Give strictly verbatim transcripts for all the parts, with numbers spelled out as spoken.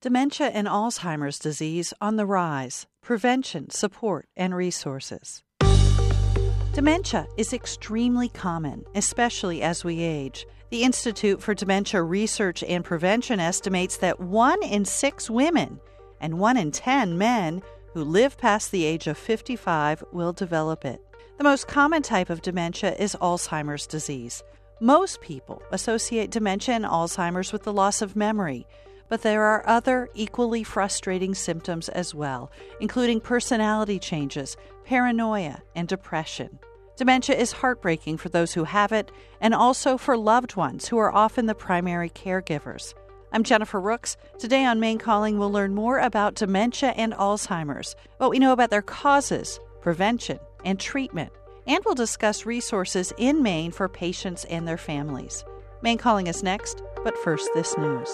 Dementia and Alzheimer's disease on the rise. Prevention, support, and resources. Dementia is extremely common, especially as we age. The Institute for Dementia Research and Prevention estimates that one in six women and one in ten men who live past the age of fifty-five will develop it. The most common type of dementia is Alzheimer's disease. Most people associate dementia and Alzheimer's with the loss of memory, but there are other equally frustrating symptoms as well, including personality changes, paranoia, and depression. Dementia is heartbreaking for those who have it, and also for loved ones who are often the primary caregivers. I'm Jennifer Rooks. Today on Maine Calling, we'll learn more about dementia and Alzheimer's, what we know about their causes, prevention, and treatment, and we'll discuss resources in Maine for patients and their families. Maine Calling is next, but first this news.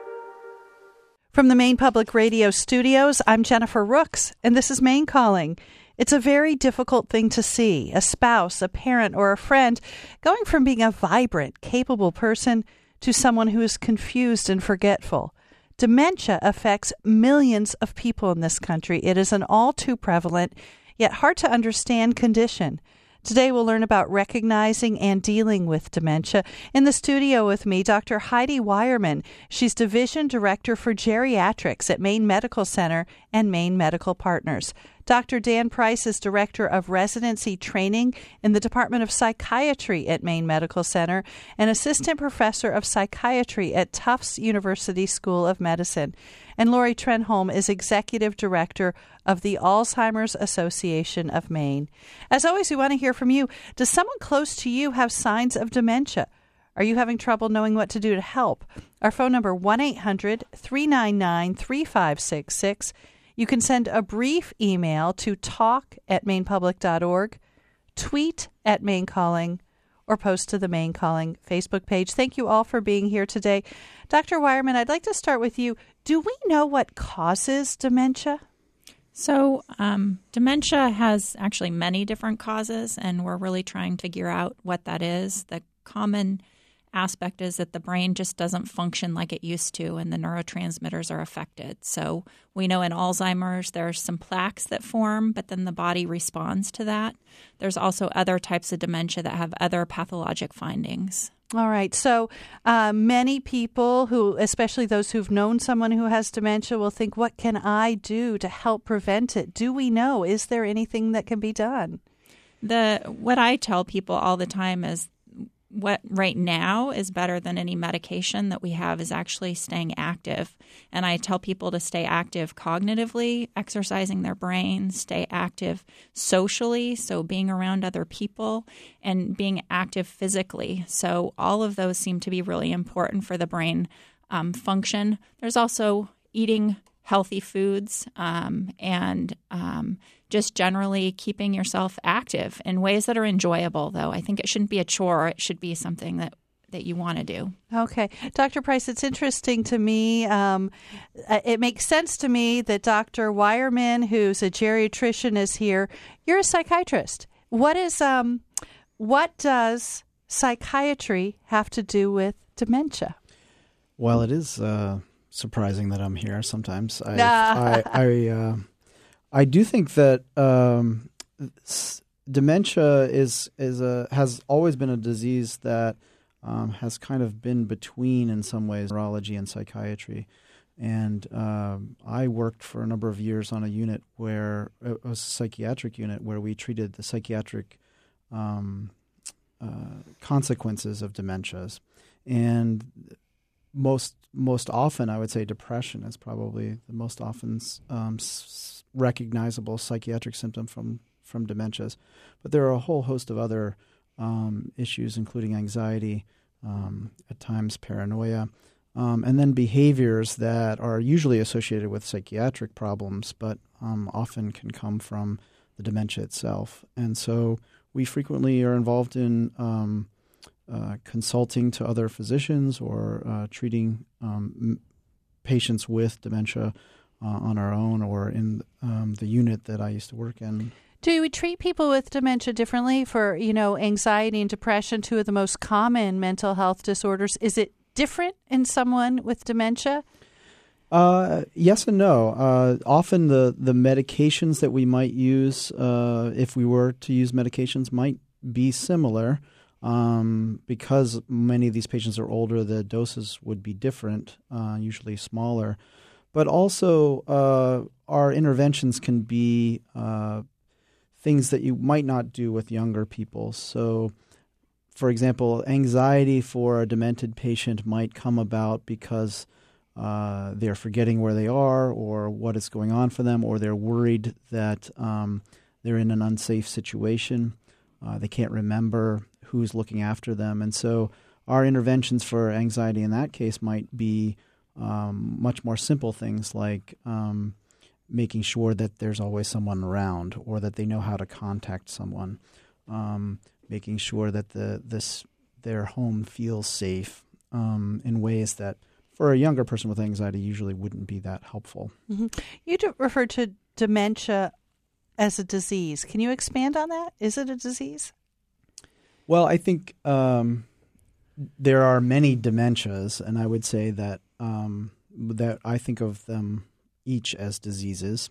From the Maine Public Radio studios, I'm Jennifer Rooks, and this is Maine Calling. It's a very difficult thing to see, a spouse, a parent, or a friend going from being a vibrant, capable person to someone who is confused and forgetful. Dementia affects millions of people in this country. It is an all too prevalent, yet hard to understand condition. Today we'll learn about recognizing and dealing with dementia. In the studio with me, Doctor Heidi Wireman. She's Division Director for Geriatrics at Maine Medical Center and Maine Medical Partners. Doctor Dan Price is Director of Residency Training in the Department of Psychiatry at Maine Medical Center and Assistant Professor of Psychiatry at Tufts University School of Medicine. And Lori Trenholm is Executive Director of the Alzheimer's Association of Maine. As always, we want to hear from you. Does someone close to you have signs of dementia? Are you having trouble knowing what to do to help? Our phone number, one eight hundred three nine nine three five six six. You can send a brief email to talk at mainepublic dot org, tweet at Maine Calling, or post to the Maine Calling Facebook page. Thank you all for being here today. Doctor Wireman, I'd like to start with you. Do we know what causes dementia? So um, dementia has actually many different causes, and we're really trying to figure out what that is. The common aspect is that the brain just doesn't function like it used to, and the neurotransmitters are affected. So we know in Alzheimer's there are some plaques that form, but then the body responds to that. There's also other types of dementia that have other pathologic findings. All right. So uh, many people who, especially those who've known someone who has dementia, will think, what can I do to help prevent it? Do we know? Is there anything that can be done? The what I tell people all the time is what right now is better than any medication that we have is actually staying active. And I tell people to stay active cognitively, exercising their brain, stay active socially, so being around other people, and being active physically. So all of those seem to be really important for the brain um, function. There's also eating healthy foods um, and um, just generally keeping yourself active in ways that are enjoyable, though. I think it shouldn't be a chore. It should be something that, that you want to do. Okay. Doctor Price, it's interesting to me. Um, it makes sense to me that Doctor Wireman, who's a geriatrician, is here. You're a psychiatrist. What is um, what does psychiatry have to do with dementia? Well, it is uh, surprising that I'm here sometimes. I I I, uh, I do think that um, dementia is is a has always been a disease that um, has kind of been between, in some ways, neurology and psychiatry. And um, I worked for a number of years on a unit where it was a psychiatric unit where we treated the psychiatric um, uh, consequences of dementias. And most most often, I would say depression is probably the most often um, s- recognizable psychiatric symptom from, from dementias. But there are a whole host of other um, issues, including anxiety, um, at times paranoia, um, and then behaviors that are usually associated with psychiatric problems, but um, often can come from the dementia itself. And so we frequently are involved in um, Uh, consulting to other physicians or uh, treating um, m- patients with dementia uh, on our own or in um, the unit that I used to work in. Do we treat people with dementia differently for, you know, anxiety and depression, two of the most common mental health disorders? Is it different in someone with dementia? Uh, yes and no. Uh, often the, the medications that we might use, uh, if we were to use medications, might be similar. Um, because many of these patients are older, the doses would be different, uh, usually smaller. But also, uh, our interventions can be uh, things that you might not do with younger people. So, for example, anxiety for a demented patient might come about because uh, they're forgetting where they are or what is going on for them, or they're worried that um, they're in an unsafe situation. Uh, they can't remember who's looking after them. And so our interventions for anxiety in that case might be um, much more simple things like um, making sure that there's always someone around or that they know how to contact someone, um, making sure that the this their home feels safe um, in ways that for a younger person with anxiety usually wouldn't be that helpful. Mm-hmm. You d- referred to dementia as a disease. Can you expand on that? Is it a disease? Well, I think um, there are many dementias, and I would say that um, that I think of them each as diseases.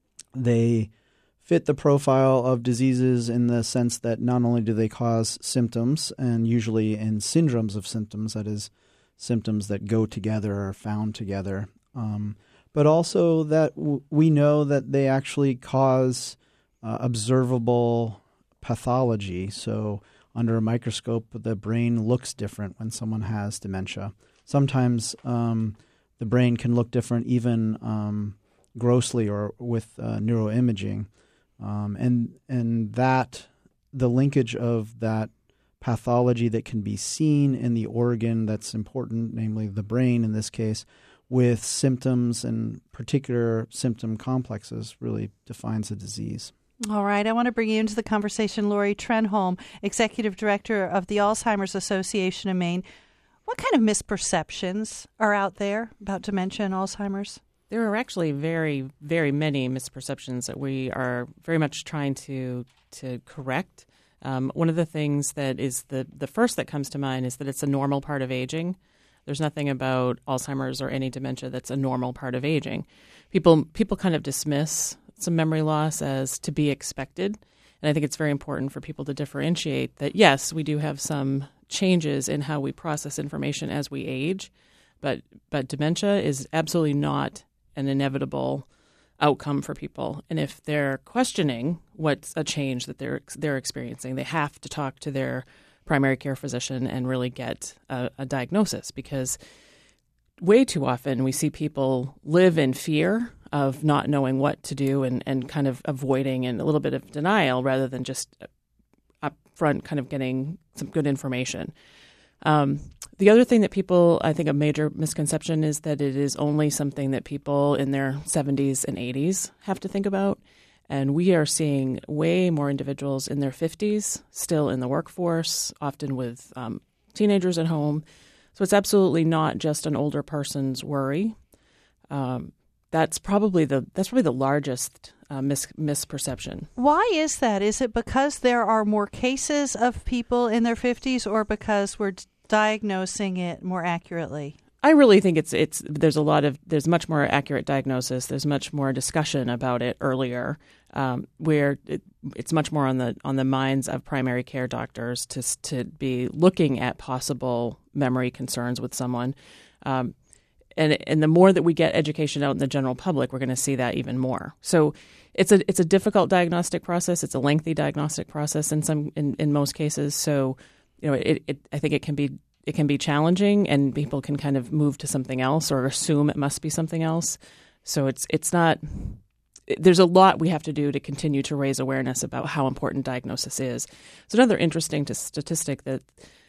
They fit the profile of diseases in the sense that not only do they cause symptoms, and usually in syndromes of symptoms, that is, symptoms that go together or found together, um, but also that w- we know that they actually cause uh, observable pathology. So under a microscope, the brain looks different when someone has dementia. Sometimes um, the brain can look different even um, grossly or with uh, neuroimaging. Um, and and that, the linkage of that pathology that can be seen in the organ that's important, namely the brain in this case, with symptoms and particular symptom complexes really defines a disease. All right. I want to bring you into the conversation, Lori Trenholm, Executive Director of the Alzheimer's Association of Maine. What kind of misperceptions are out there about dementia and Alzheimer's? There are actually very, very many misperceptions that we are very much trying to to correct. Um, one of the things that is the, the first that comes to mind is that it's a normal part of aging. There's nothing about Alzheimer's or any dementia that's a normal part of aging. People people kind of dismiss some memory loss as to be expected. And I think it's very important for people to differentiate that, yes, we do have some changes in how we process information as we age, but but dementia is absolutely not an inevitable outcome for people. And if they're questioning what's a change that they're they're experiencing, they have to talk to their primary care physician and really get a, a diagnosis, because way too often we see people live in fear of not knowing what to do and, and kind of avoiding and a little bit of denial rather than just up front kind of getting some good information. Um, the other thing that people, I think a major misconception is that it is only something that people in their seventies and eighties have to think about. And we are seeing way more individuals in their fifties still in the workforce, often with um, teenagers at home. So it's absolutely not just an older person's worry. Um, that's probably the that's probably the largest uh, mis- misperception. Why is that? Is it because there are more cases of people in their fifties, or because we're d- diagnosing it more accurately? I really think it's it's there's a lot of there's much more accurate diagnosis. There's much more discussion about it earlier, um, where it, it's much more on the on the minds of primary care doctors to to be looking at possible memory concerns with someone. Um, and and the more that we get education out in the general public, we're going to see that even more. So it's a it's a difficult diagnostic process. It's a lengthy diagnostic process in some in, in most cases. So you know it, it I think it can be. It can be challenging, and people can kind of move to something else or assume it must be something else. So it's it's not – there's a lot we have to do to continue to raise awareness about how important diagnosis is. It's another interesting to statistic that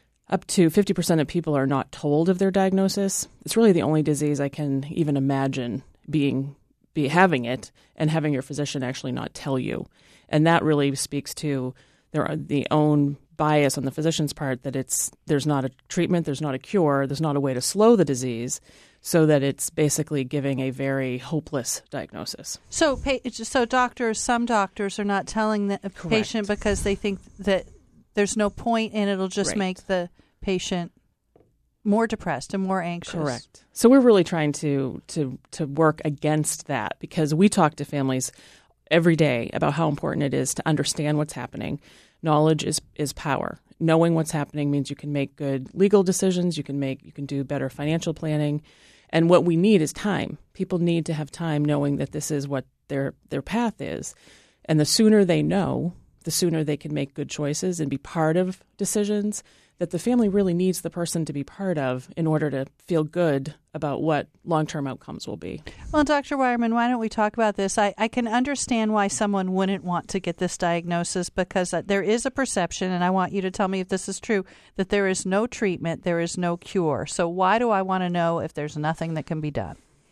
up to fifty percent of people are not told of their diagnosis. It's really the only disease I can even imagine being be having it and having your physician actually not tell you. And that really speaks to their the own – bias on the physician's part that it's there's not a treatment, there's not a cure, there's not a way to slow the disease, so that it's basically giving a very hopeless diagnosis. So, so doctors, some doctors are not telling the Correct. patient because they think that there's no point and it'll just right. make the patient more depressed and more anxious. Correct. So we're really trying to to to work against that, because we talk to families every day about how important it is to understand what's happening. Knowledge is is power. Knowing what's happening means you can make good legal decisions, you can make you can do better financial planning. And what we need is time. People need to have time knowing that this is what their their path is. And the sooner they know, the sooner they can make good choices and be part of decisions that the family really needs the person to be part of in order to feel good about what long-term outcomes will be. Well, Doctor Wireman, why don't we talk about this? I, I can understand why someone wouldn't want to get this diagnosis, because there is a perception, and I want you to tell me if this is true, that there is no treatment, there is no cure. So why do I want to know if there's nothing that can be done?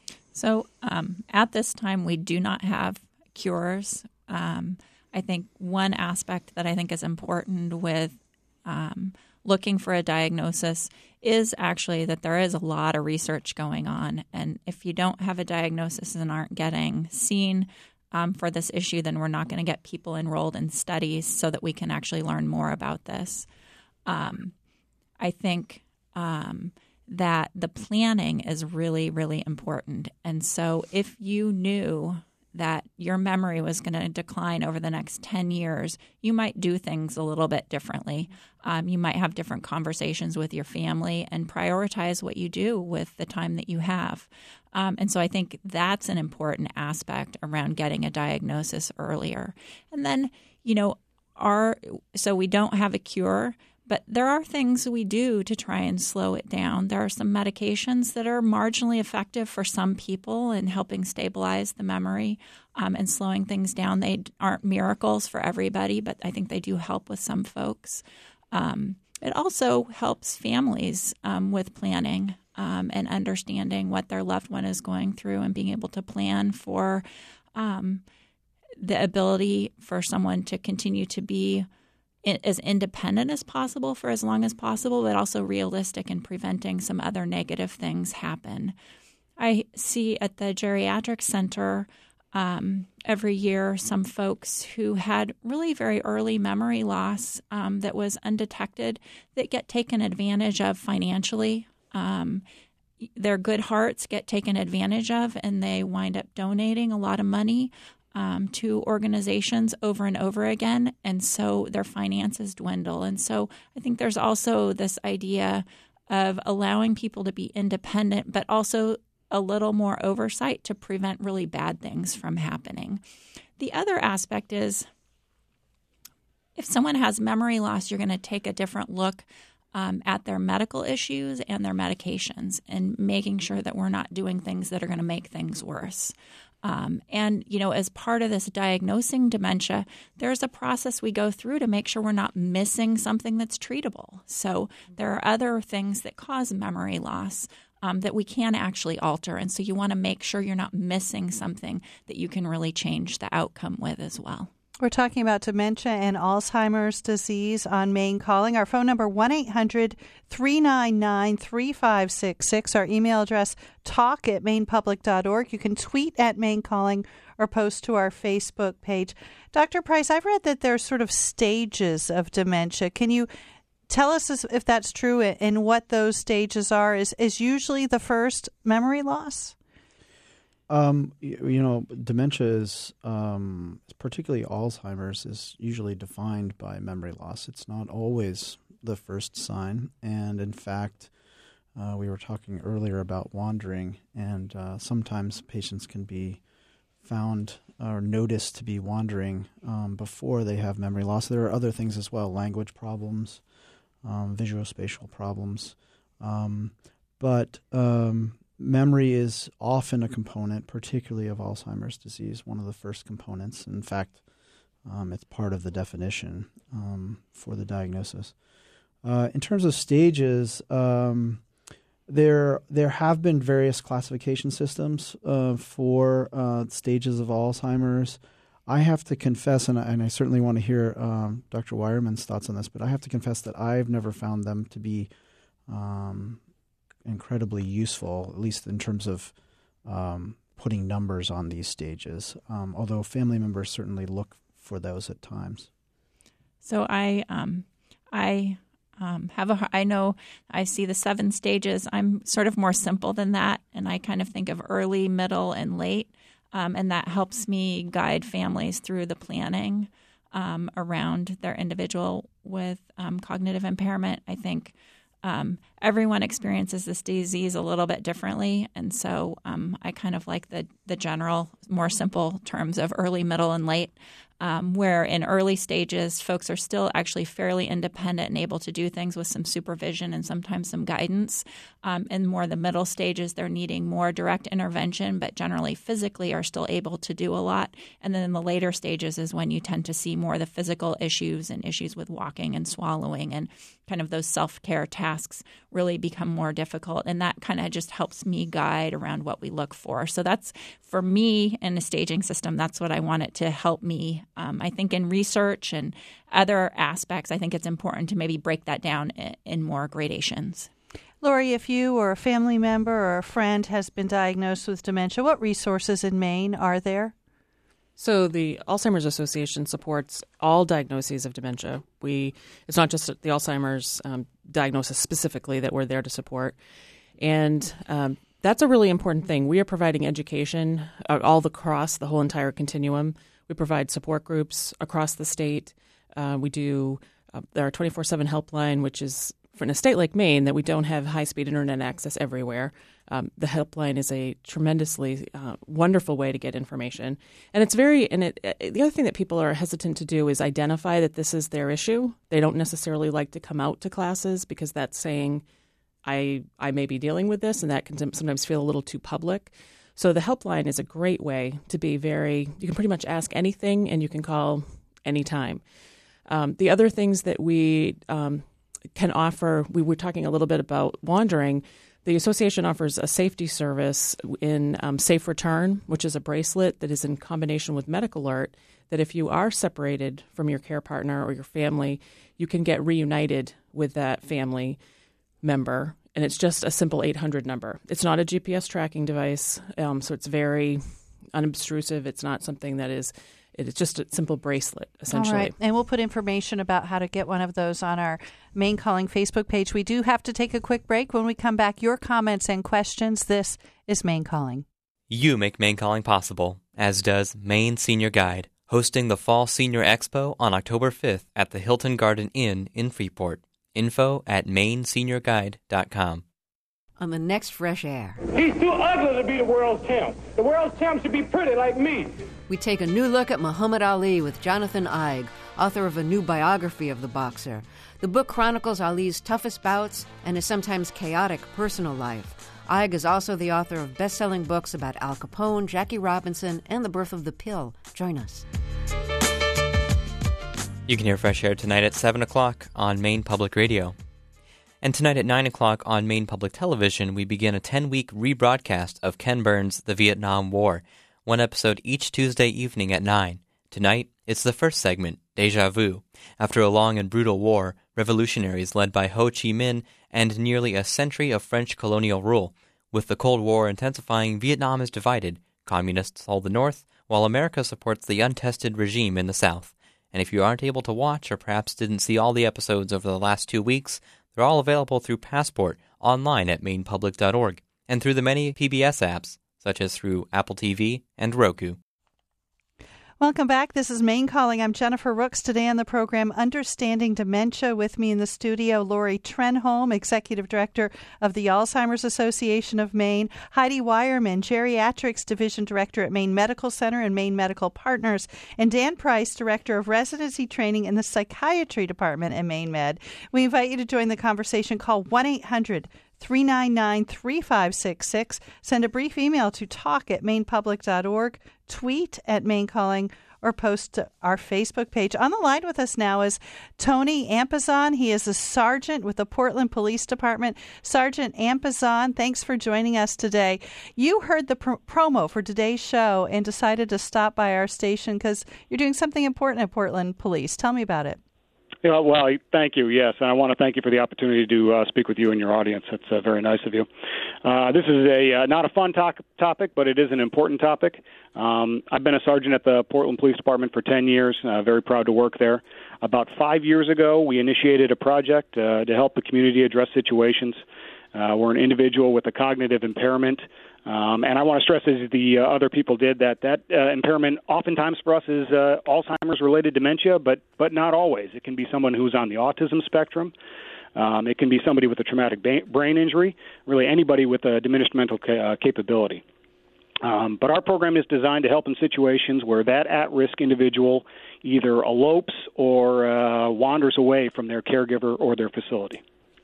So um, at this time, we do not have cures. Um, I think one aspect that I think is important with um, looking for a diagnosis is actually that there is a lot of research going on. And if you don't have a diagnosis and aren't getting seen um, for this issue, then we're not going to get people enrolled in studies so that we can actually learn more about this. Um, I think um, that the planning is really, really important. And so if you knew that your memory was going to decline over the next ten years, you might do things a little bit differently. Um, you might have different conversations with your family and prioritize what you do with the time that you have. Um, and so I think that's an important aspect around getting a diagnosis earlier. And then, you know, our so we don't have a cure, but there are things we do to try and slow it down. There are some medications that are marginally effective for some people in helping stabilize the memory um, and slowing things down. They aren't miracles for everybody, but I think they do help with some folks. Um, it also helps families um, with planning um, and understanding what their loved one is going through and being able to plan for um, the ability for someone to continue to be as independent as possible for as long as possible, but also realistic in preventing some other negative things happen. I see at the geriatric center um, every year some folks who had really very early memory loss um, that was undetected that get taken advantage of financially. Um, their good hearts get taken advantage of, and they wind up donating a lot of money Um, to organizations over and over again, and so their finances dwindle. And so I think there's also this idea of allowing people to be independent, but also a little more oversight to prevent really bad things from happening. The other aspect is if someone has memory loss, you're going to take a different look um, at their medical issues and their medications and making sure that we're not doing things that are going to make things worse. Um, and, you know, as part of this diagnosing dementia, there's a process we go through to make sure we're not missing something that's treatable. So there are other things that cause memory loss um, that we can actually alter. And so you want to make sure you're not missing something that you can really change the outcome with as well. We're talking about dementia and Alzheimer's disease on Maine Calling. Our phone number, one eight hundred three nine nine three five six six. Our email address, talk at maine public dot org. You can tweet at Maine Calling or post to our Facebook page. Doctor Price, I've read that there's sort of stages of dementia. Can you tell us if that's true and what those stages are? Is, is usually the first memory loss? Um, you, you know, dementia is, um, particularly Alzheimer's, is usually defined by memory loss. It's not always the first sign. And in fact, uh, we were talking earlier about wandering, and uh, sometimes patients can be found or noticed to be wandering um, before they have memory loss. There are other things as well, language problems, um, visuospatial problems. Um, but um memory is often a component, particularly of Alzheimer's disease, one of the first components. In fact, um, it's part of the definition um, for the diagnosis. Uh, in terms of stages, um, there there have been various classification systems uh, for uh, stages of Alzheimer's. I have to confess, and I, and I certainly want to hear um, Doctor Wireman's thoughts on this, but I have to confess that I've never found them to be um, incredibly useful, at least in terms of um, putting numbers on these stages, um, although family members certainly look for those at times. So I um, I um, have a. I know I see the seven stages. I'm sort of more simple than that, and I kind of think of early, middle, and late, um, and that helps me guide families through the planning um, around their individual with um, cognitive impairment. I think um, everyone experiences this disease a little bit differently, and so um, I kind of like the the general, more simple terms of early, middle, and late. Um, where in early stages, folks are still actually fairly independent and able to do things with some supervision and sometimes some guidance. Um, in more the middle stages, they're needing more direct intervention, but generally physically are still able to do a lot. And then in the later stages is when you tend to see more the physical issues and issues with walking and swallowing, and kind of those self-care tasks really become more difficult. And that kind of just helps me guide around what we look for. So that's, for me, in a staging system, that's what I want it to help me. Um, I think in research and other aspects, I think it's important to maybe break that down in, in more gradations. Lori, if you or a family member or a friend has been diagnosed with dementia, what resources in Maine are there? So the Alzheimer's Association supports all diagnoses of dementia. We it's not just the Alzheimer's um, diagnosis specifically that we're there to support, and um, that's a really important thing. We are providing education uh, all across the whole entire continuum. We provide support groups across the state. Uh, we do uh, our twenty-four seven helpline, which is for in a state like Maine that we don't have high-speed internet access everywhere. Um, the helpline is a tremendously uh, wonderful way to get information, and it's very. And it, it, the other thing that people are hesitant to do is identify that this is their issue. They don't necessarily like to come out to classes because that's saying, "I I may be dealing with this," and that can sometimes feel a little too public. So the helpline is a great way to be very. You can pretty much ask anything, and you can call anytime. Um, the other things that we um, can offer, we were talking a little bit about wandering. The association offers a safety service in um, Safe Return, which is a bracelet that is in combination with Medical Alert, that if you are separated from your care partner or your family, you can get reunited with that family member. And it's just a simple eight hundred number. It's not a G P S tracking device, um, so it's very unobtrusive. It's not something that is It is just a simple bracelet, essentially. All right. And we'll put information about how to get one of those on our Maine Calling Facebook page. We do have to take a quick break. When we come back, your comments and questions. This is Maine Calling. You make Maine Calling possible, as does Maine Senior Guide, hosting the Fall Senior Expo on October fifth at the Hilton Garden Inn in Freeport. Info at maine senior guide dot com. On the next Fresh Air. He's too ugly to be the world's champ. The world's champ should be pretty like me. We take a new look at Muhammad Ali with Jonathan Eig, author of a new biography of the boxer. The book chronicles Ali's toughest bouts and his sometimes chaotic personal life. Eig is also the author of best-selling books about Al Capone, Jackie Robinson, and the birth of the pill. Join us. You can hear Fresh Air tonight at seven o'clock on Maine Public Radio. And tonight at nine o'clock on Maine Public Television, we begin a ten-week rebroadcast of Ken Burns' The Vietnam War, one episode each Tuesday evening at nine. Tonight, it's the first segment, Deja Vu. After a long and brutal war, revolutionaries led by Ho Chi Minh and nearly a century of French colonial rule. With the Cold War intensifying, Vietnam is divided. Communists hold the North, while America supports the untested regime in the South. And if you aren't able to watch or perhaps didn't see all the episodes over the last two weeks, they're all available through Passport, online at maine public dot org, and through the many P B S apps, such as through Apple T V and Roku. Welcome back. This is Maine Calling. I'm Jennifer Rooks. Today on the program, Understanding Dementia. With me in the studio, Lori Trenholm, Executive Director of the Alzheimer's Association of Maine, Heidi Wireman, Geriatrics Division Director at Maine Medical Center and Maine Medical Partners, and Dan Price, Director of Residency Training in the Psychiatry Department at Maine Med. We invite you to join the conversation. Call one eight hundred three nine nine three five six six. Send a brief email to talk at maine public dot org, tweet at Maine Calling, or post to our Facebook page. On the line with us now is Tony Ampazan. He is a sergeant with the Portland Police Department. Sergeant Ampazan, thanks for joining us today. You heard the pr- promo for today's show and decided to stop by our station because you're doing something important at Portland Police. Tell me about it. Yeah, well, thank you, yes. And I want to thank you for the opportunity to uh, speak with you and your audience. That's uh, very nice of you. Uh, this is a uh, not a fun to- topic, but it is an important topic. Um, I've been a sergeant at the Portland Police Department for ten years, uh, very proud to work there. About five years ago, we initiated a project uh, to help the community address situations uh, where an individual with a cognitive impairment Um, and I want to stress, as the uh, other people did, that that uh, impairment oftentimes for us is uh, Alzheimer's-related dementia, but but not always. It can be someone who's on the autism spectrum. Um, it can be somebody with a traumatic ba- brain injury, really anybody with a diminished mental ca- uh, capability. Um, but our program is designed to help in situations where that at-risk individual either elopes or uh, wanders away from their caregiver or their facility.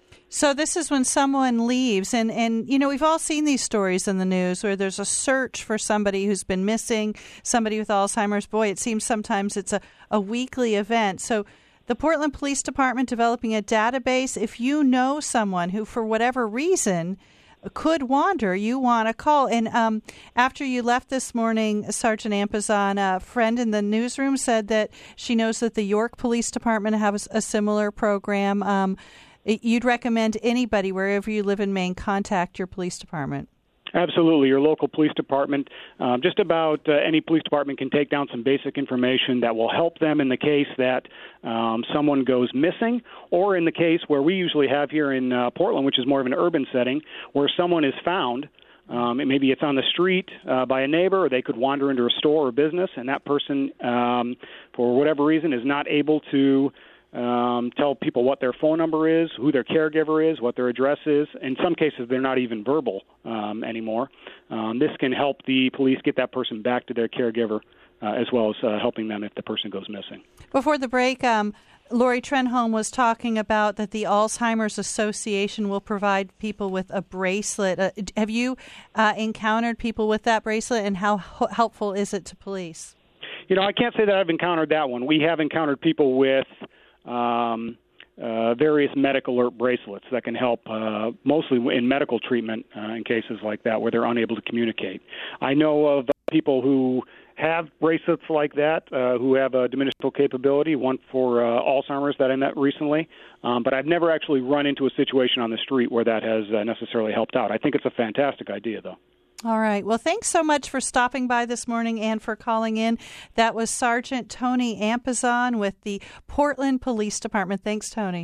So this is when someone leaves, and, and, you know, we've all seen these stories in the news where there's a search for somebody who's been missing, somebody with Alzheimer's. Boy, it seems sometimes it's a, a weekly event. So the Portland Police Department developing a database. If you know someone who, for whatever reason, could wander, you want to call. And um, after you left this morning, Sergeant Ampazan, a friend in the newsroom said that she knows that the York Police Department has a similar program. Um You'd recommend anybody, wherever you live in Maine, contact your police department? Absolutely. Your local police department, um, just about uh, any police department can take down some basic information that will help them in the case that um, someone goes missing, or in the case where we usually have here in uh, Portland, which is more of an urban setting, where someone is found. Um, and maybe it's on the street uh, by a neighbor, or they could wander into a store or business, and that person, um, for whatever reason, is not able to Um, tell people what their phone number is, who their caregiver is, what their address is. In some cases, they're not even verbal um, anymore. Um, this can help the police get that person back to their caregiver, uh, as well as uh, helping them if the person goes missing. Before the break, um, Lori Trenholm was talking about that the Alzheimer's Association will provide people with a bracelet. Uh, have you uh, encountered people with that bracelet, and how h- helpful is it to police? You know, I can't say that I've encountered that one. We have encountered people with Um, uh, various medical alert bracelets that can help uh, mostly in medical treatment uh, in cases like that where they're unable to communicate. I know of people who have bracelets like that uh, who have a diminished mental capability, one for uh, Alzheimer's that I met recently, um, but I've never actually run into a situation on the street where that has uh, necessarily helped out. I think it's a fantastic idea, though. All right. Well, thanks so much for stopping by this morning and for calling in. That was Sergeant Tony Ampazan with the Portland Police Department. Thanks, Tony.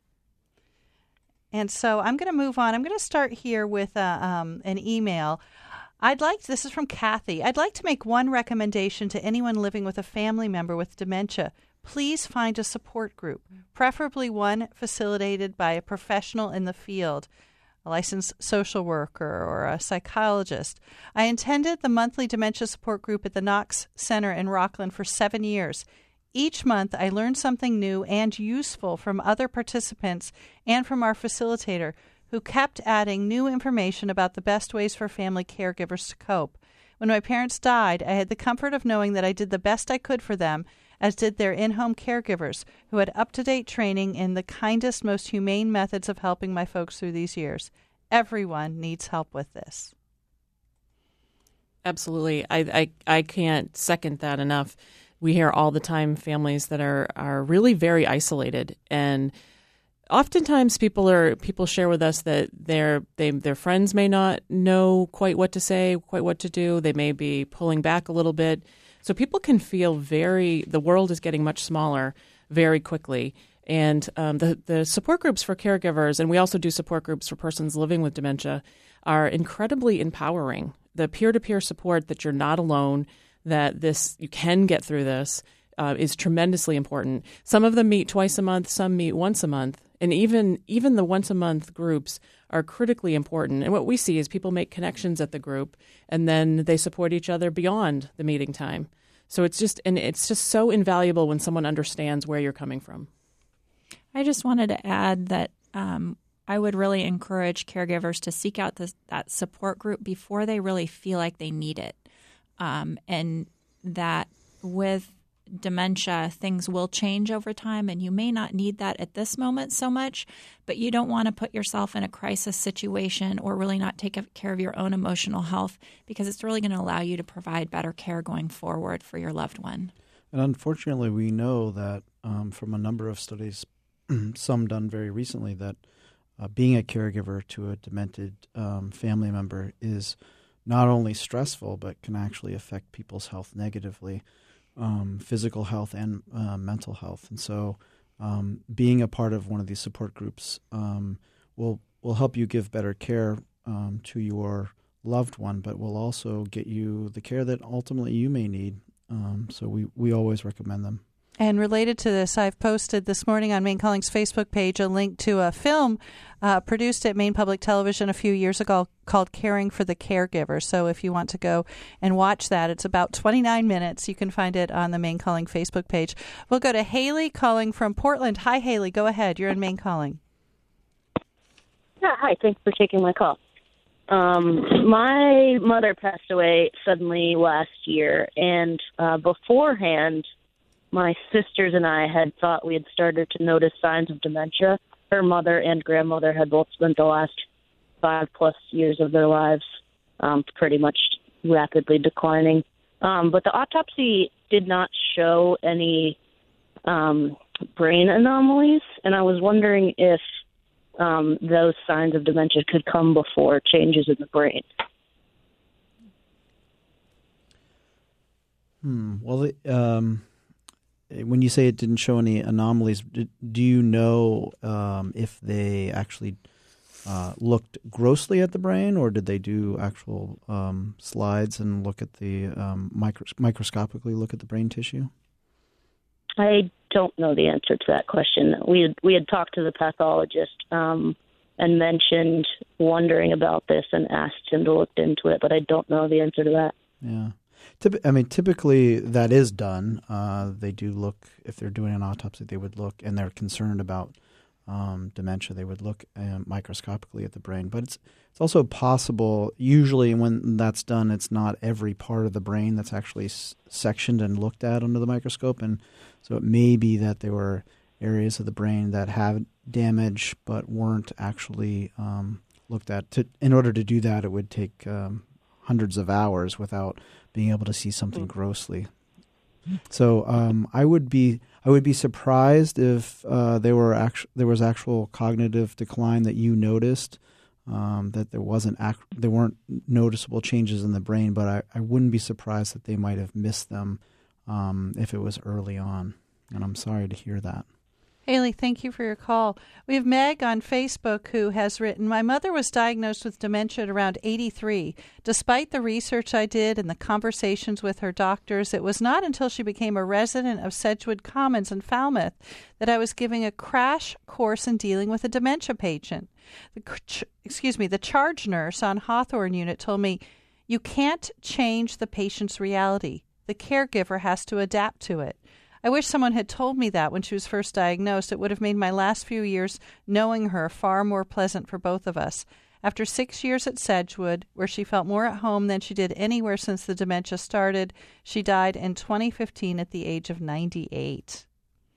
And so I'm going to move on. I'm going to start here with uh, um, an email. I'd like, this is from Kathy. I'd like to make one recommendation to anyone living with a family member with dementia. Please find a support group, preferably one facilitated by a professional in the field, a licensed social worker or a psychologist. I attended the monthly dementia support group at the Knox Center in Rockland for seven years. Each month, I learned something new and useful from other participants and from our facilitator, who kept adding new information about the best ways for family caregivers to cope. When my parents died, I had the comfort of knowing that I did the best I could for them, as did their in-home caregivers, who had up-to-date training in the kindest, most humane methods of helping my folks through these years. Everyone needs help with this. Absolutely. I, I, I can't second that enough. We hear all the time families that are, are really very isolated, and oftentimes people are people share with us that their they their friends may not know quite what to say, quite what to do. They may be pulling back a little bit. So people can feel very, the world is getting much smaller very quickly. And um, the, the support groups for caregivers, and we also do support groups for persons living with dementia, are incredibly empowering. The peer-to-peer support that you're not alone, that this you can get through this, uh, is tremendously important. Some of them meet twice a month, some meet once a month. And even even the once-a-month groups are critically important. And what we see is people make connections at the group, and then they support each other beyond the meeting time. So it's just and it's just so invaluable when someone understands where you're coming from. I just wanted to add that um, I would really encourage caregivers to seek out this, that support group before they really feel like they need it, um, and that with dementia, things will change over time, and you may not need that at this moment so much, but you don't want to put yourself in a crisis situation or really not take care of your own emotional health, because it's really going to allow you to provide better care going forward for your loved one. And unfortunately, we know that um, from a number of studies, some done very recently, that uh, being a caregiver to a demented um, family member is not only stressful, but can actually affect people's health negatively, um, physical health and uh, mental health. And so um, being a part of one of these support groups um, will will help you give better care um, to your loved one, but will also get you the care that ultimately you may need. Um, so we, we always recommend them. And related to this, I've posted this morning on Maine Calling's Facebook page a link to a film uh, produced at Maine Public Television a few years ago called Caring for the Caregiver. So if you want to go and watch that, it's about twenty-nine minutes. You can find it on the Maine Calling Facebook page. We'll go to Haley calling from Portland. Hi, Haley. Go ahead. You're in Maine Calling. Yeah, hi. Thanks for taking my call. Um, my mother passed away suddenly last year, and uh, beforehand, my sisters and I had thought we had started to notice signs of dementia. Her mother and grandmother had both spent the last five plus years of their lives um, pretty much rapidly declining. Um, but the autopsy did not show any um, brain anomalies, and I was wondering if um, those signs of dementia could come before changes in the brain. Hmm. Well, the, um... when you say it didn't show any anomalies, do you know um, if they actually uh, looked grossly at the brain, or did they do actual um, slides and look at the um, micro- microscopically look at the brain tissue? I don't know the answer to that question. We had, we had talked to the pathologist um, and mentioned wondering about this and asked him to look into it, but I don't know the answer to that. Yeah. I mean, typically that is done. Uh, they do look, if they're doing an autopsy, they would look, and they're concerned about um, dementia, they would look uh, microscopically at the brain. But it's it's also possible, usually when that's done, it's not every part of the brain that's actually s- sectioned and looked at under the microscope. And so it may be that there were areas of the brain that have damage but weren't actually um, looked at. To, in order to do that, it would take um, hundreds of hours without being able to see something grossly. So um, I would be I would be surprised if uh, there were actu- there was actual cognitive decline that you noticed, um, that there wasn't ac- there weren't noticeable changes in the brain, but I, I wouldn't be surprised that they might have missed them um, if it was early on. And I'm sorry to hear that. Haley, thank you for your call. We have Meg on Facebook who has written, my mother was diagnosed with dementia at around eighty-three. Despite the research I did and the conversations with her doctors, it was not until she became a resident of Sedgwood Commons in Falmouth that I was giving a crash course in dealing with a dementia patient. The, excuse me, the charge nurse on Hawthorne unit told me, you can't change the patient's reality. The caregiver has to adapt to it. I wish someone had told me that when she was first diagnosed. It would have made my last few years knowing her far more pleasant for both of us. After six years at Sedgwood, where she felt more at home than she did anywhere since the dementia started, she died in twenty fifteen at the age of ninety-eight.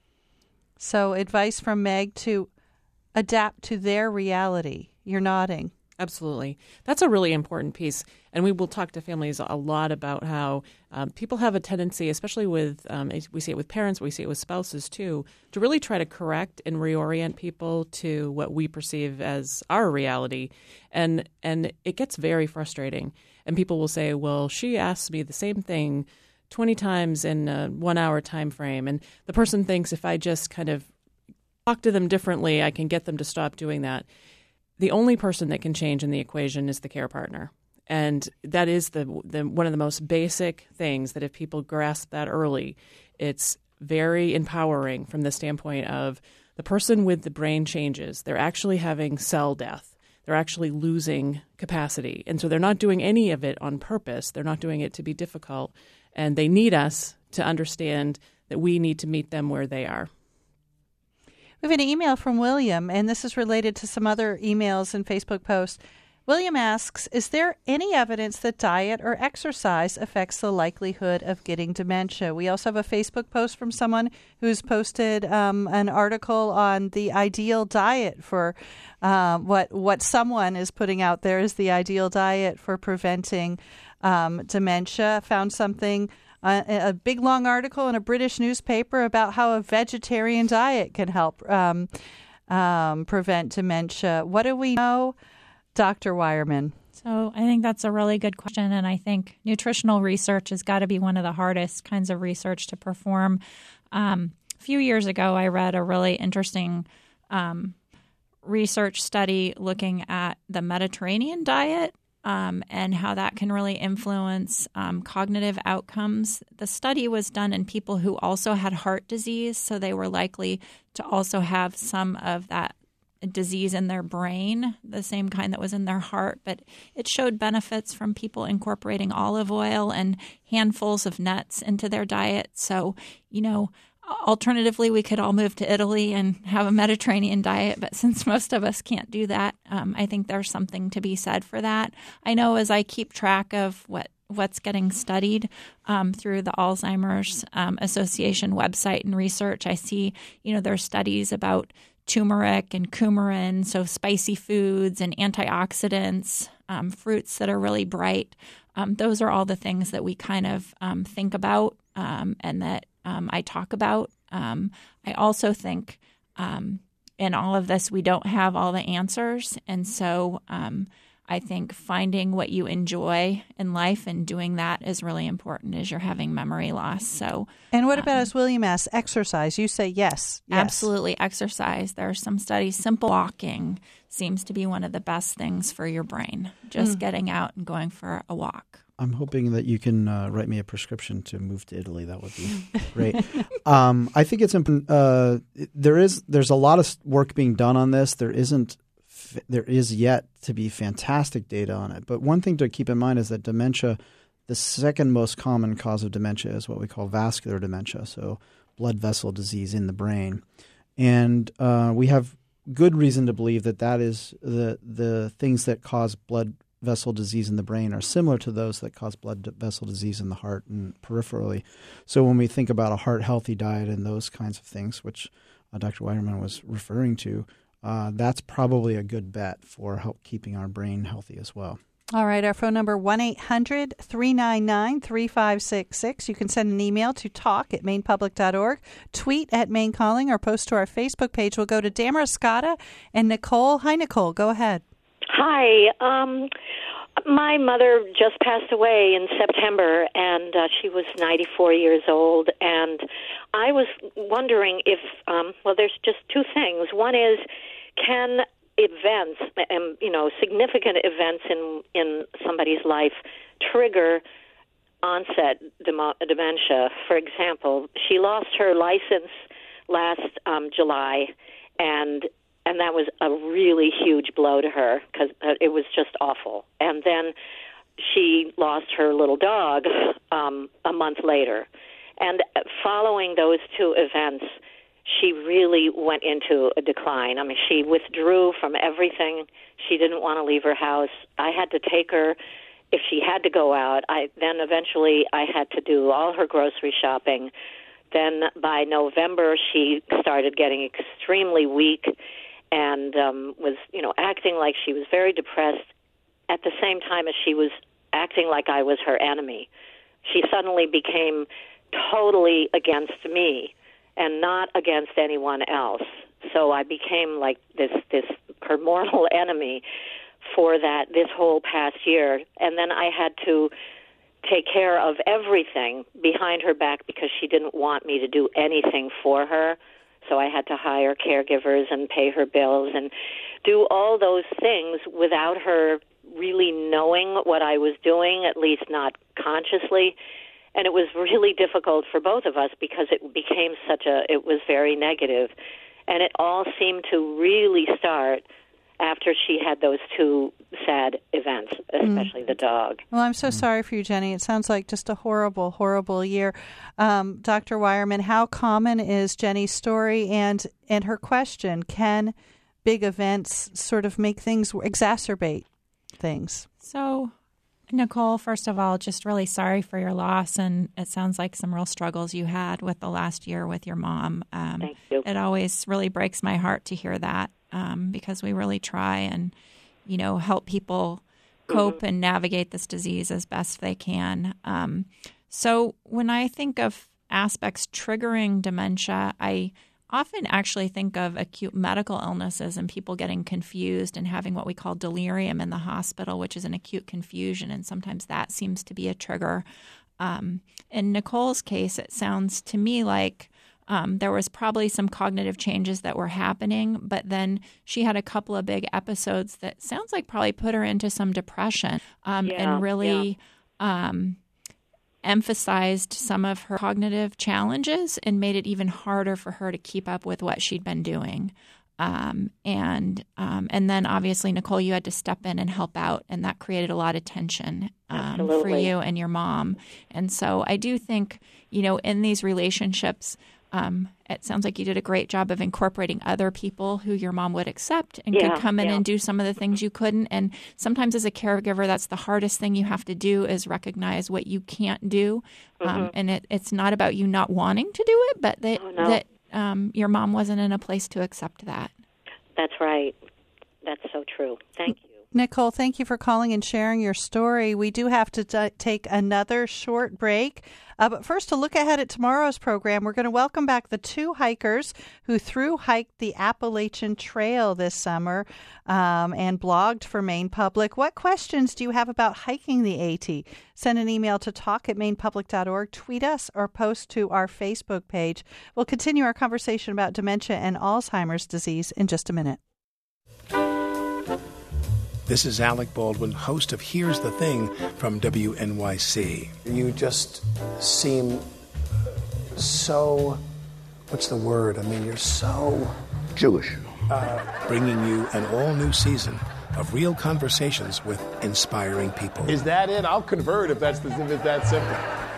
So advice from Meg to adapt to their reality. You're nodding. Absolutely. That's a really important piece. And we will talk to families a lot about how um, people have a tendency, especially with, um, we see it with parents, we see it with spouses too, to really try to correct and reorient people to what we perceive as our reality. And and it gets very frustrating. And people will say, well, she asked me the same thing twenty times in a one-hour time frame. And the person thinks if I just kind of talk to them differently, I can get them to stop doing that. The only person that can change in the equation is the care partner. And that is the, the one of the most basic things that if people grasp that early, it's very empowering from the standpoint of the person with the brain changes. They're actually having cell death. They're actually losing capacity. And so they're not doing any of it on purpose. They're not doing it to be difficult. And they need us to understand that we need to meet them where they are. We have an email from William, and this is related to some other emails and Facebook posts. William asks, is there any evidence that diet or exercise affects the likelihood of getting dementia? We also have a Facebook post from someone who's posted um, an article on the ideal diet for um, what what someone is putting out there as the ideal diet for preventing um, dementia. Found something uh, a big long article in a British newspaper about how a vegetarian diet can help um, um, prevent dementia. What do we know, Doctor Wireman? So I think that's a really good question, and I think nutritional research has got to be one of the hardest kinds of research to perform. Um, a few years ago, I read a really interesting um, research study looking at the Mediterranean diet um, and how that can really influence um, cognitive outcomes. The study was done in people who also had heart disease, so they were likely to also have some of that disease in their brain, the same kind that was in their heart, but it showed benefits from people incorporating olive oil and handfuls of nuts into their diet. So, you know, alternatively, we could all move to Italy and have a Mediterranean diet, but since most of us can't do that, um, I think there's something to be said for that. I know as I keep track of what what's getting studied um, through the Alzheimer's um, Association website and research, I see, you know, there are studies about turmeric and coumarin, so spicy foods and antioxidants, um, fruits that are really bright. Um, those are all the things that we kind of um, think about um, and that um, I talk about. Um, I also think um, in all of this, we don't have all the answers. And so um, I think finding what you enjoy in life and doing that is really important as you're having memory loss. So, and what about, um, as William asks, exercise? You say yes, yes. Absolutely, exercise. There are some studies. Simple walking seems to be one of the best things for your brain, just mm. getting out and going for a walk. I'm hoping that you can uh, write me a prescription to move to Italy. That would be great. um, I think it's important. Uh, there is there's a lot of work being done on this. There isn't There is yet to be fantastic data on it. But one thing to keep in mind is that dementia, the second most common cause of dementia is what we call vascular dementia, so blood vessel disease in the brain. And uh, we have good reason to believe that that is the the things that cause blood vessel disease in the brain are similar to those that cause blood vessel disease in the heart and peripherally. So when we think about a heart-healthy diet and those kinds of things, which uh, Doctor Wireman was referring to, Uh, that's probably a good bet for help keeping our brain healthy as well. All right. Our phone number, one eight hundred three nine nine three five six six. You can send an email to talk at maine public dot org, tweet at Maine Calling, or post to our Facebook page. We'll go to Damariscotta and Nicole. Hi, Nicole. Go ahead. Hi. Um, my mother just passed away in September, and uh, she was ninety-four years old. And I was wondering if, um, well, there's just two things. One is, can events, um, you know, significant events in, in somebody's life trigger onset dem- dementia? For example, she lost her license last um, July, and and that was a really huge blow to her because uh, it was just awful. And then she lost her little dog um, a month later. And following those two events, she really went into a decline. I mean, she withdrew from everything. She didn't want to leave her house. I had to take her if she had to go out. I then eventually I had to do all her grocery shopping. Then by November, she started getting extremely weak and um, was, you know, acting like she was very depressed at the same time as she was acting like I was her enemy. She suddenly became totally against me and not against anyone else. So I became like this, this her mortal enemy for that this whole past year. And then I had to take care of everything behind her back because she didn't want me to do anything for her. So I had to hire caregivers and pay her bills and do all those things without her really knowing what I was doing, at least not consciously. And it was really difficult for both of us because it became such a, it was very negative. And it all seemed to really start after she had those two sad events, especially mm. the dog. Well, I'm so sorry for you, Jenny. It sounds like just a horrible, horrible year. Um, Doctor Wireman, how common is Jenny's story and, and her question? Can big events sort of make things, exacerbate things? So, Nicole, first of all, just really sorry for your loss, and it sounds like some real struggles you had with the last year with your mom. Um, Thank you. It always really breaks my heart to hear that. Um, because we really try and, you know, help people cope mm-hmm. and navigate this disease as best they can. Um, So when I think of aspects triggering dementia, I often actually think of acute medical illnesses and people getting confused and having what we call delirium in the hospital, which is an acute confusion, and sometimes that seems to be a trigger. Um, in Nicole's case, it sounds to me like um, there was probably some cognitive changes that were happening, but then she had a couple of big episodes that sounds like probably put her into some depression um, yeah, and really yeah. um, emphasized some of her cognitive challenges and made it even harder for her to keep up with what she'd been doing. Um, and um, and then obviously, Nicole, you had to step in and help out, and that created a lot of tension um, for you and your mom. And so I do think, you know, in these relationships, um, it sounds like you did a great job of incorporating other people who your mom would accept and yeah, could come in yeah. and do some of the things you couldn't. And sometimes as a caregiver, that's the hardest thing you have to do is recognize what you can't do. Mm-hmm. Um, and it, it's not about you not wanting to do it, but that, oh, no. that um, your mom wasn't in a place to accept that. That's right. That's so true. Thank you. Nicole, thank you for calling and sharing your story. We do have to t- take another short break. Uh, but first, to look ahead at tomorrow's program, we're going to welcome back the two hikers who through hiked the Appalachian Trail this summer um, and blogged for Maine Public. What questions do you have about hiking the AT? Send an email to talk at maine public dot org, tweet us, or post to our Facebook page. We'll continue our conversation about dementia and Alzheimer's disease in just a minute. This is Alec Baldwin, host of Here's the Thing from W N Y C. You just seem so, what's the word? I mean, you're so... Jewish. Uh, bringing you an all-new season of real conversations with inspiring people. Is that it? I'll convert if that's, the, if it's that simple.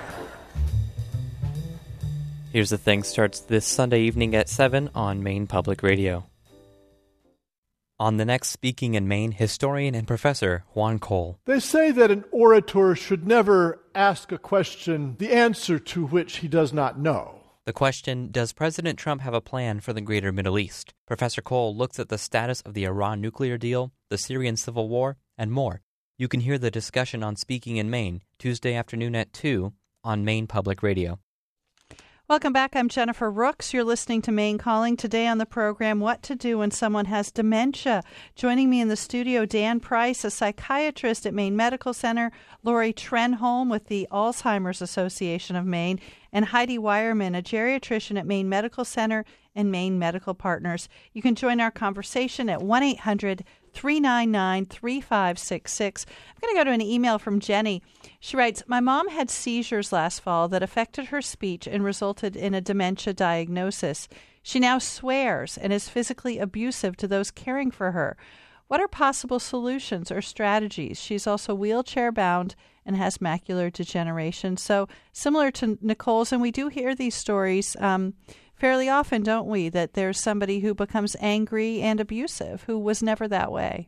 Here's the Thing starts this Sunday evening at seven on Maine Public Radio. On the next Speaking in Maine, historian and professor Juan Cole. They say that an orator should never ask a question, the answer to which he does not know. The question, does President Trump have a plan for the greater Middle East? Professor Cole looks at the status of the Iran nuclear deal, the Syrian civil war, and more. You can hear the discussion on Speaking in Maine, Tuesday afternoon at two on Maine Public Radio. Welcome back. I'm Jennifer Rooks. You're listening to Maine Calling. Today on the program, what to do when someone has dementia. Joining me in the studio, Dan Price, a psychiatrist at Maine Medical Center, Lori Trenholm with the Alzheimer's Association of Maine, and Heidi Wireman, a geriatrician at Maine Medical Center and Maine Medical Partners. You can join our conversation at one eight hundred three nine nine three five six six. I'm going to go to an email from Jenny. She writes, my mom had seizures last fall that affected her speech and resulted in a dementia diagnosis. She now swears and is physically abusive to those caring for her. What are possible solutions or strategies? She's also wheelchair bound and has macular degeneration. So similar to Nicole's, and we do hear these stories um, fairly often, don't we, that there's somebody who becomes angry and abusive who was never that way.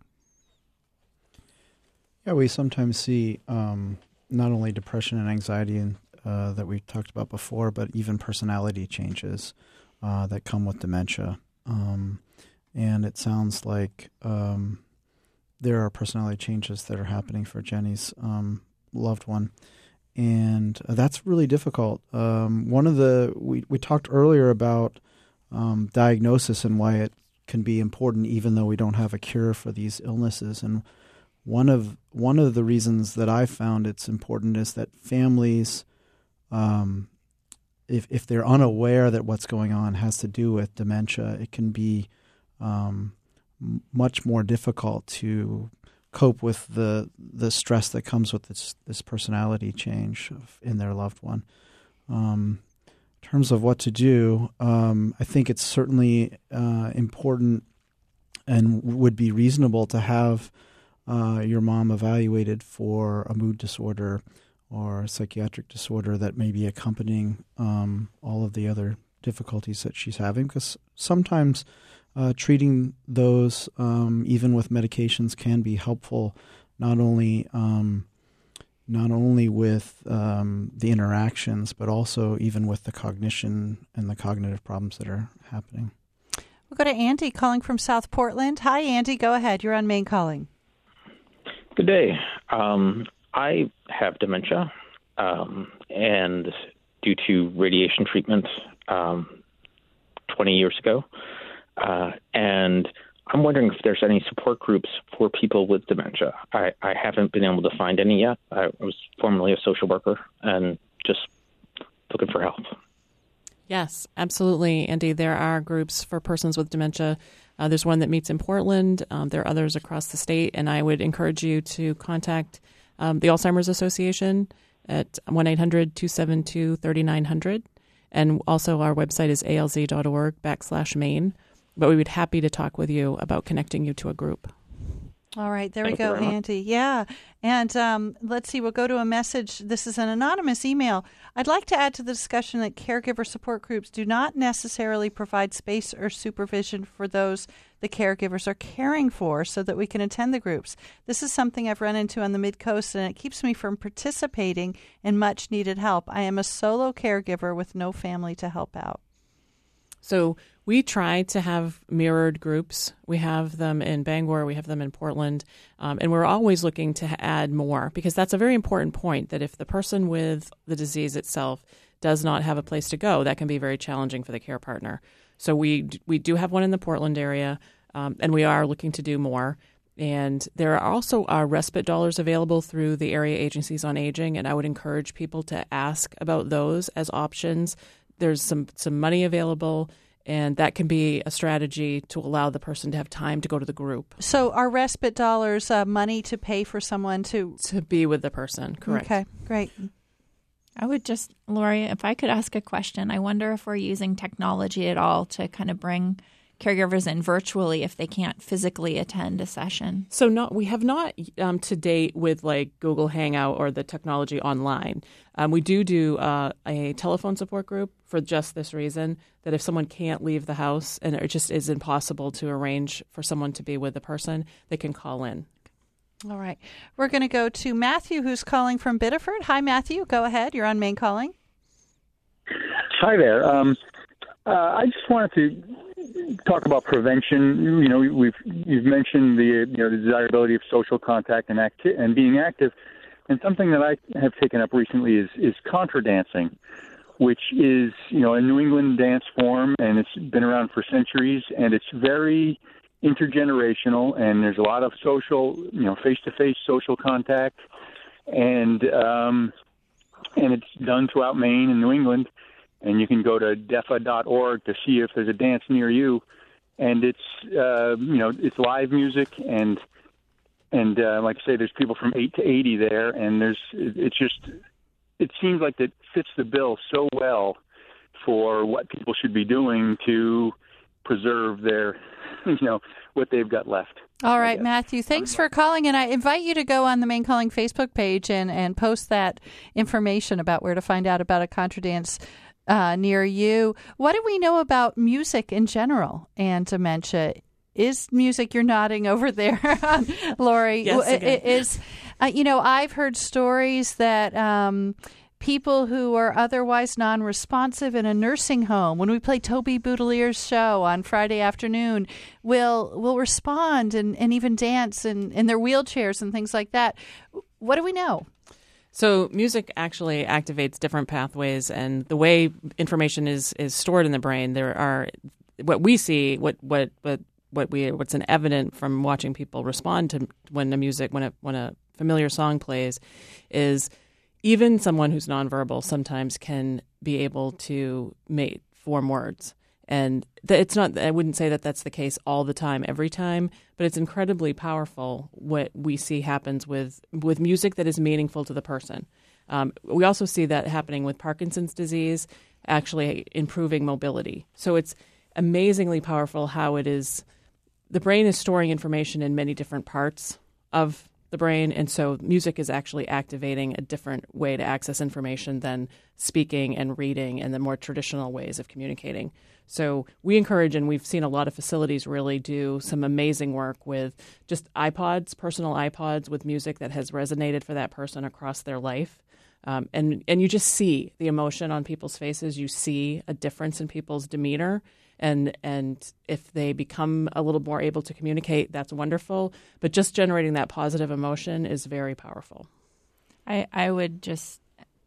Yeah, we sometimes see um, not only depression and anxiety and, uh, that we talked about before, but even personality changes uh, that come with dementia. Um, and it sounds like um, there are personality changes that are happening for Jenny's um, loved one. And that's really difficult. Um, one of the we, we talked earlier about um, diagnosis and why it can be important, even though we don't have a cure for these illnesses. And one of one of the reasons that I found it's important is that families, um, if if they're unaware that what's going on has to do with dementia, it can be um, m- much more difficult to cope with the the stress that comes with this this personality change of, in their loved one. Um, in terms of what to do, um, I think it's certainly uh, important and would be reasonable to have uh, your mom evaluated for a mood disorder or a psychiatric disorder that may be accompanying um, all of the other difficulties that she's having, because sometimes Uh, treating those, um, even with medications, can be helpful. Not only, um, not only with um, the interactions, but also even with the cognition and the cognitive problems that are happening. We'll go to Andy calling from South Portland. Hi, Andy. Go ahead. You're on Maine Calling. Good day. Um, I have dementia, um, and due to radiation treatment um, twenty years ago. Uh, and I'm wondering if there's any support groups for people with dementia. I, I haven't been able to find any yet. I was formerly a social worker and just looking for help. Yes, absolutely, Andy. There are groups for persons with dementia. Uh, there's one that meets in Portland. Um, there are others across the state, and I would encourage you to contact um, the Alzheimer's Association at one eight hundred two seven two three nine zero zero. And also our website is alz.org backslash Maine. But we would be happy to talk with you about connecting you to a group. All right, there Thank we go, you very much. Andy. Yeah. And um, let's see, we'll go to a message. This is an anonymous email. I'd like to add to the discussion that caregiver support groups do not necessarily provide space or supervision for those the caregivers are caring for so that we can attend the groups. This is something I've run into on the Mid-Coast, and it keeps me from participating in much-needed help. I am a solo caregiver with no family to help out. So we try to have mirrored groups. We have them in Bangor, we have them in Portland, um, and we're always looking to add more because that's a very important point, that if the person with the disease itself does not have a place to go, that can be very challenging for the care partner. So we we do have one in the Portland area, um, and we are looking to do more. And there are also are respite dollars available through the area agencies on aging, and I would encourage people to ask about those as options. There's some, some money available, and that can be a strategy to allow the person to have time to go to the group. So are respite dollars uh, money to pay for someone to... To be with the person, correct. Okay, great. I would just, Lori, if I could ask a question, I wonder if we're using technology at all to kind of bring caregivers in virtually if they can't physically attend a session. So not, we have not um, to date with like Google Hangout or the technology online. Um, we do do uh, a telephone support group for just this reason, that if someone can't leave the house and it just is impossible to arrange for someone to be with the person, they can call in. All right. We're going to go to Matthew, who's calling from Biddeford. Hi, Matthew. Go ahead. You're on Maine Calling. Hi there. Um, uh, I just wanted to talk about prevention. You know, we've you've mentioned the you know the desirability of social contact and acti- and being active, and something that I have taken up recently is is contra dancing, which is you know a New England dance form, and it's been around for centuries, and it's very intergenerational, and there's a lot of social, you know, face-to-face social contact, and um, and it's done throughout Maine and New England, and you can go to defa dot org to see if there's a dance near you, and it's uh, you know it's live music, and and uh, like I say, there's people from eight to eighty there, and there's it's just it seems like it fits the bill so well for what people should be doing to preserve their, you know, what they've got left. All right, Matthew, thanks for calling. And I invite you to go on the Maine Calling Facebook page and, and post that information about where to find out about a contra dance uh, near you. What do we know about music in general and dementia? Is music, you're nodding over there, Lori, yes, again. is, uh, you know, I've heard stories that um, people who are otherwise non-responsive in a nursing home, when we play Toby Boudelier's show on Friday afternoon, will will respond and, and even dance in, in their wheelchairs and things like that. What do we know? So music actually activates different pathways, and the way information is, is stored in the brain, there are what we see, what what what what we what's an evident from watching people respond to when the music when a when a familiar song plays is even someone who's nonverbal sometimes can be able to make form words. And it's not, I wouldn't say that that's the case all the time, every time, but it's incredibly powerful what we see happens with, with music that is meaningful to the person. Um, we also see that happening with Parkinson's disease, actually improving mobility. So it's amazingly powerful how it is, the brain is storing information in many different parts of the brain, and so music is actually activating a different way to access information than speaking and reading and the more traditional ways of communicating. So we encourage, and we've seen a lot of facilities really do some amazing work with just iPods, personal iPods with music that has resonated for that person across their life. Um, and, and you just see the emotion on people's faces. You see a difference in people's demeanor. And and if they become a little more able to communicate, that's wonderful. But just generating that positive emotion is very powerful. I, I would just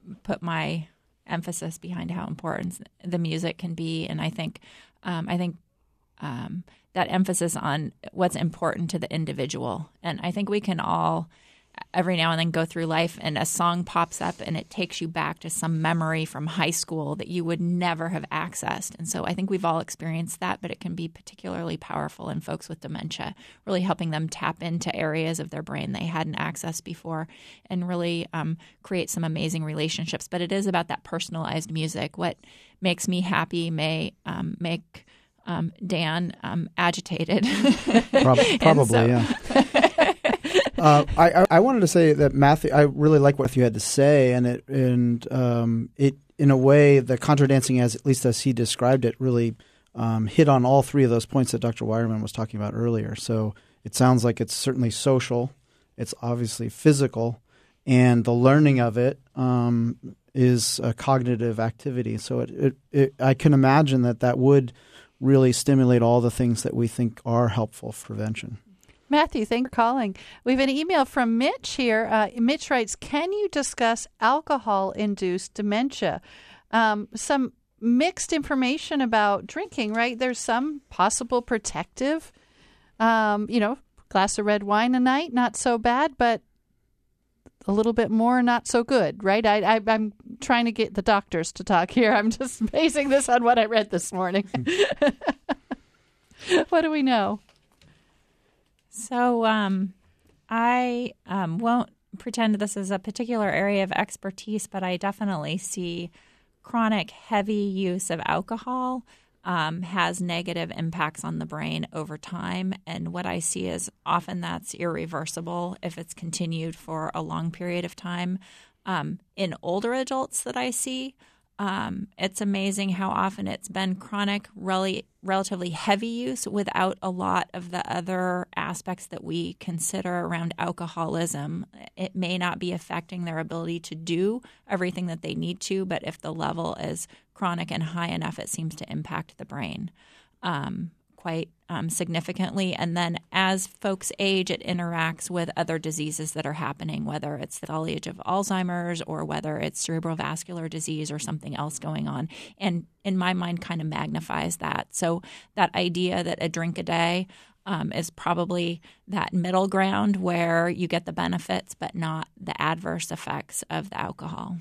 put my emphasis behind how important the music can be, and I think um, I think um, that emphasis on what's important to the individual, and I think we can all every now and then go through life and a song pops up and it takes you back to some memory from high school that you would never have accessed. And so I think we've all experienced that, but it can be particularly powerful in folks with dementia, really helping them tap into areas of their brain they hadn't accessed before and really um, create some amazing relationships. But it is about that personalized music. What makes me happy may um, make um, Dan um, agitated. Prob- probably, so- yeah. Uh, I, I wanted to say that Matthew, I really like what you had to say, and it and um, it in a way the contra dancing, as at least as he described it, really um, hit on all three of those points that Doctor Wireman was talking about earlier. So it sounds like it's certainly social, it's obviously physical, and the learning of it um, is a cognitive activity. So it, it, it I can imagine that that would really stimulate all the things that we think are helpful for prevention. Matthew, thanks for calling. We have an email from Mitch here. Uh, Mitch writes, can you discuss alcohol-induced dementia? Um, some mixed information about drinking, right? There's some possible protective, um, you know, glass of red wine a night, not so bad, but a little bit more, not so good, right? I, I, I'm trying to get the doctors to talk here. I'm just basing this on what I read this morning. What do we know? So um, I um, won't pretend this is a particular area of expertise, but I definitely see chronic heavy use of alcohol um, has negative impacts on the brain over time. And what I see is often that's irreversible if it's continued for a long period of time. Um, in older adults that I see, Um, it's amazing how often it's been chronic, really, relatively heavy use without a lot of the other aspects that we consider around alcoholism. It may not be affecting their ability to do everything that they need to, but if the level is chronic and high enough, it seems to impact the brain um, quite um, significantly. And then as folks age, it interacts with other diseases that are happening, whether it's the early age of Alzheimer's or whether it's cerebrovascular disease or something else going on. And in my mind, kind of magnifies that. So that idea that a drink a day um, is probably that middle ground where you get the benefits but not the adverse effects of the alcohol.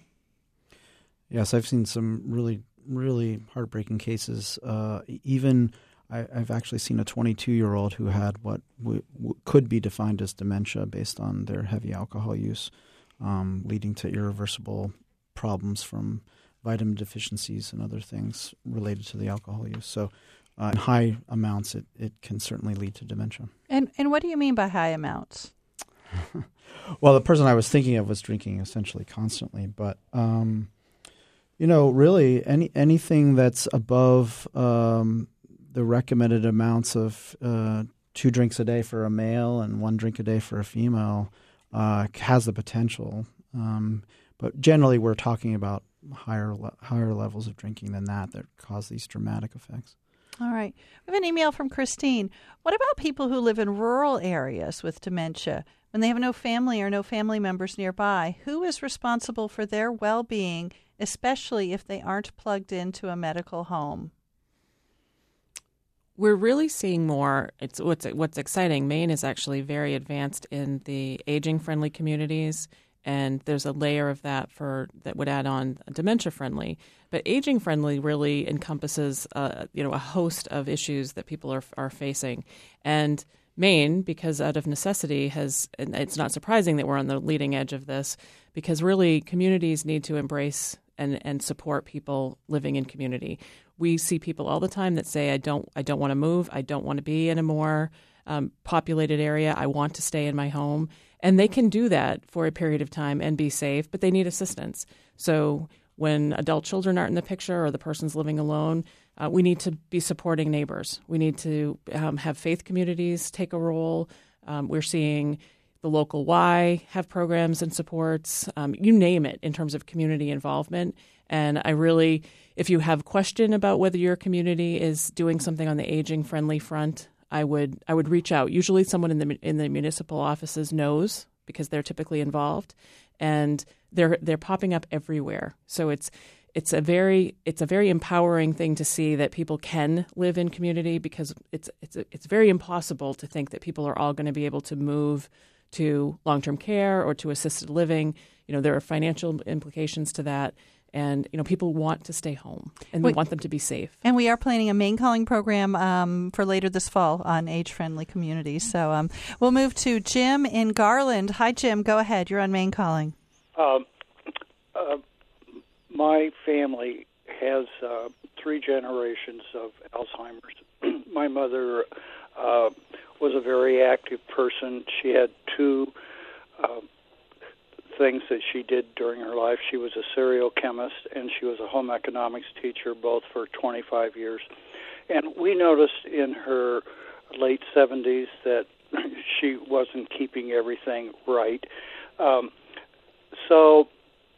Yes, I've seen some really, really heartbreaking cases. Uh, even I, I've actually seen a twenty-two-year-old who had what w- w- could be defined as dementia based on their heavy alcohol use, um, leading to irreversible problems from vitamin deficiencies and other things related to the alcohol use. So uh, in high amounts, it, it can certainly lead to dementia. And and what do you mean by high amounts? Well, the person I was thinking of was drinking essentially constantly, but um, you know, really any anything that's above um, the recommended amounts of uh, two drinks a day for a male and one drink a day for a female uh, has the potential. Um, but generally, we're talking about higher le- higher levels of drinking than that that cause these dramatic effects. All right. We have an email from Christine. What about people who live in rural areas with dementia? When they have no family or no family members nearby, who is responsible for their well-being, especially if they aren't plugged into a medical home? We're really seeing more. It's what's what's exciting. Maine is actually very advanced in the aging-friendly communities, and there's a layer of that for that would add on dementia-friendly. But aging-friendly really encompasses, uh, you know, a host of issues that people are are facing, and Maine, because out of necessity, has, and it's not surprising that we're on the leading edge of this, because really communities need to embrace and and support people living in community. We see people all the time that say, I don't I don't want to move. I don't want to be in a more um, populated area. I want to stay in my home. And they can do that for a period of time and be safe, but they need assistance. So when adult children aren't in the picture or the person's living alone, uh, we need to be supporting neighbors. We need to um, have faith communities take a role. Um, we're seeing the local Y have programs and supports, um, you name it, in terms of community involvement. And I really, if you have question about whether your community is doing something on the aging-friendly front, I would I would reach out. Usually someone in the in the municipal offices knows because they're typically involved. and they're they're popping up everywhere. So it's it's a very it's a very empowering thing to see that people can live in community, because it's it's it's very impossible to think that people are all going to be able to move to long-term care or to assisted living. You know, there are financial implications to that. And, you know, people want to stay home, and we, we want them to be safe. And we are planning a Maine Calling program um, for later this fall on age-friendly communities. So um, we'll move to Jim in Garland. Hi, Jim. Go ahead. You're on Maine Calling. Um, uh, my family has uh, three generations of Alzheimer's. My mother uh, was a very active person. She had two uh, things that she did during her life. She was a serial chemist, and she was a home economics teacher, both for twenty-five years. And we noticed in her late seventies that she wasn't keeping everything right. Um, so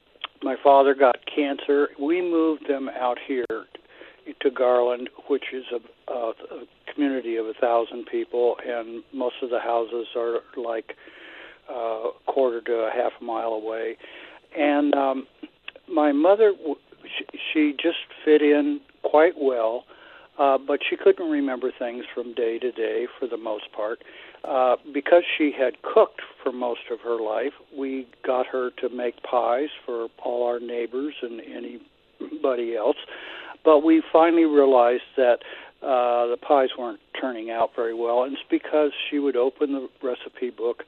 my father got cancer. We moved them out here to Garland, which is a, a, a community of a thousand people, and most of the houses are like a uh, quarter to a half a mile away. And um, my mother, she, she just fit in quite well, uh, but she couldn't remember things from day to day for the most part. Uh, because she had cooked for most of her life, we got her to make pies for all our neighbors and anybody else. But we finally realized that uh, the pies weren't turning out very well, and it's because she would open the recipe book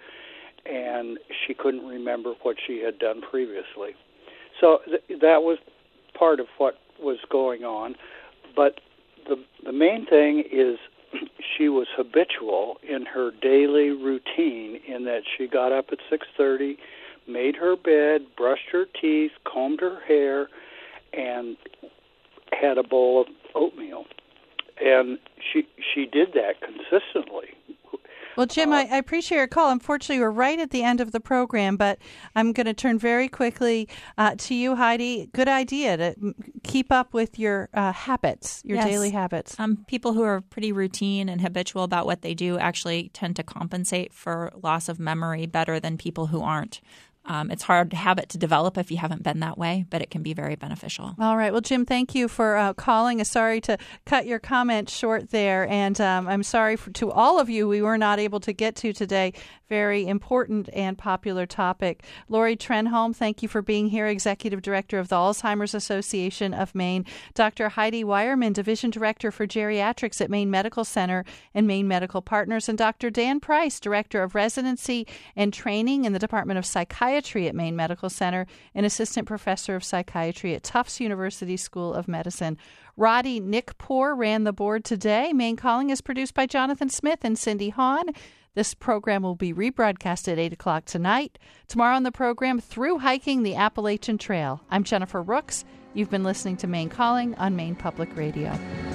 and she couldn't remember what she had done previously. So th- that was part of what was going on. But the the main thing is she was habitual in her daily routine, in that she got up at six thirty, made her bed, brushed her teeth, combed her hair, and had a bowl of oatmeal. And she she did that consistently. Well, Jim, I, I appreciate your call. Unfortunately, we're right at the end of the program, but I'm going to turn very quickly uh, to you, Heidi. Good idea to keep up with your uh, habits, your yes. daily habits. Um, people who are pretty routine and habitual about what they do actually tend to compensate for loss of memory better than people who aren't. Um, it's hard habit to develop if you haven't been that way, but it can be very beneficial. All right. Well, Jim, thank you for uh, calling. Sorry to cut your comment short there. And um, I'm sorry for, to all of you we were not able to get to today. Very important and popular topic. Lori Trenholm, thank you for being here, Executive Director of the Alzheimer's Association of Maine. Doctor Heidi Weierman, Division Director for Geriatrics at Maine Medical Center and Maine Medical Partners. And Doctor Dan Price, Director of Residency and Training in the Department of Psychiatry at Maine Medical Center and Assistant Professor of Psychiatry at Tufts University School of Medicine. Roddy Nickpour ran the board today. Maine Calling is produced by Jonathan Smith and Cindy Hahn. This program will be rebroadcast at eight o'clock tonight. Tomorrow on the program, Through Hiking the Appalachian Trail. I'm Jennifer Rooks. You've been listening to Maine Calling on Maine Public Radio.